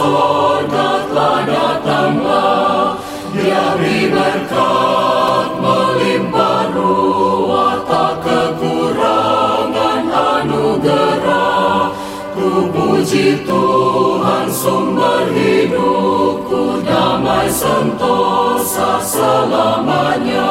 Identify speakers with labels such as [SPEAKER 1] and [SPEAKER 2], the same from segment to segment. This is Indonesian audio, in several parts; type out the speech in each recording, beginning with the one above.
[SPEAKER 1] sorga telah datanglah. Dia beri berkat melimpah ruah, tak kekurangan anugerah. Ku puji Tuhan sumber hidupku, damai sentosa selamanya.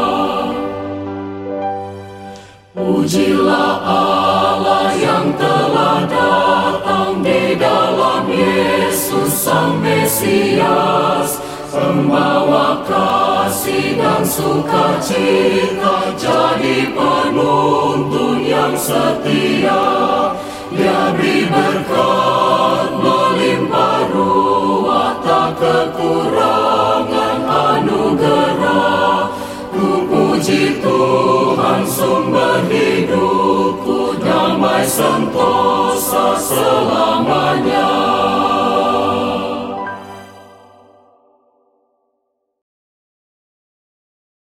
[SPEAKER 1] Pujilah Allah yang telah datang di dalam Yesus Sang Mesias, pembawa kasih dan sukacita, jadi penuntun yang setia. Dia beri berkat melimpah ruah, tak kekurangan anugerah. Ku puji Tuhan sumber hidupku, damai sentosa selamanya.